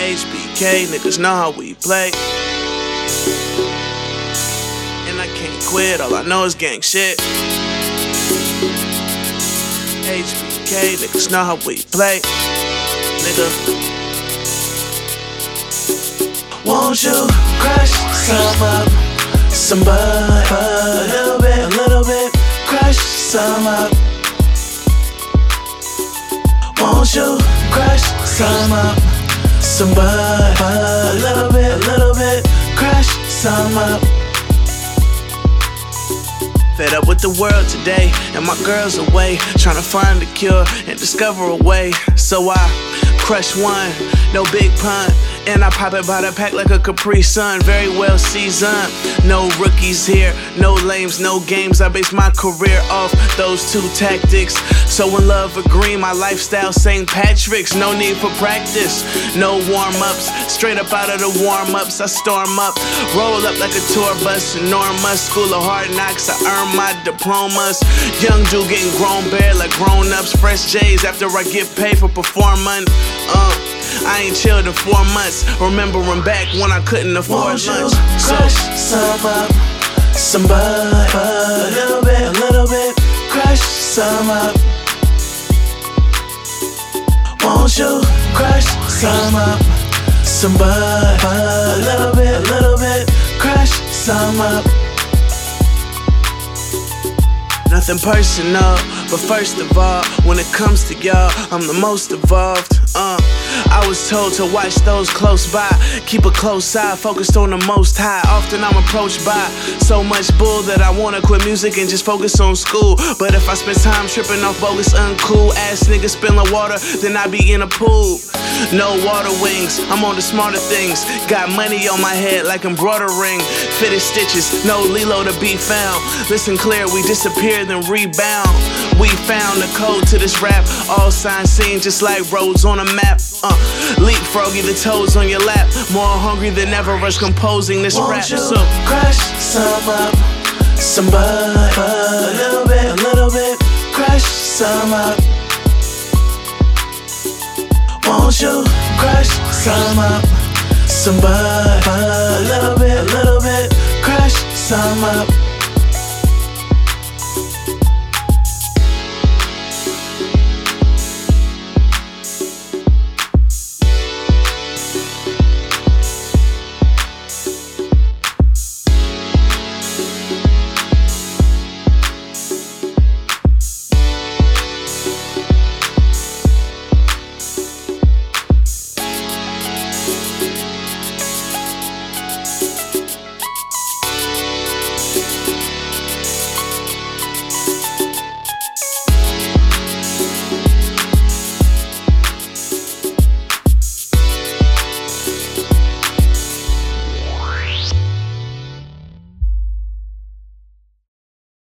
HBK, niggas know how we play. And I can't quit, all I know is gang shit. HBK, niggas know how we play. Nigga, won't you crush some up, some bud, a little bit, crush some up. Won't you crush some up, some bud, a little bit, crush some up. Fed up with the world today, and my girl's away, trying to find a cure and discover a way. So I crush one, no big pun, and I pop it by the pack like a Capri Sun, very well seasoned. No rookies here, no lames, no games. I base my career off those two tactics. So in love with green, my lifestyle St. Patrick's. No need for practice, no warm-ups. Straight up out of the warm-ups, I storm up, roll up like a tour bus. Enormous, school of hard knocks, I earn my diplomas. Young dude getting grown bare like grown-ups. Fresh J's after I get paid for performing. I ain't chilled in 4 months, remembering back when I couldn't afford lunch. Crush some up, some bud, a little bit, crush some up. Won't you crush some up, some bud, a little bit, crush some up. Nothing personal, but first of all, when it comes to y'all, I'm the most evolved. I was told to watch those close by, keep a close eye, focused on the most high. Often I'm approached by so much bull that I wanna quit music and just focus on school. But if I spend time tripping off bogus, uncool ass niggas spilling water, then I be in a pool. No water wings, I'm on the smarter things. Got money on my head like embroidering, fitted stitches, no Lilo to be found. Listen clear, we disappear then rebound. We found the code to this rap, all signs seen just like roads on a map. Leapfroggy the toes on your lap, more hungry than ever, rush composing this rap. Won't you crush some up, some bud, a little bit, crush some up. Won't you crush some up, some bud, a little bit, crush some up.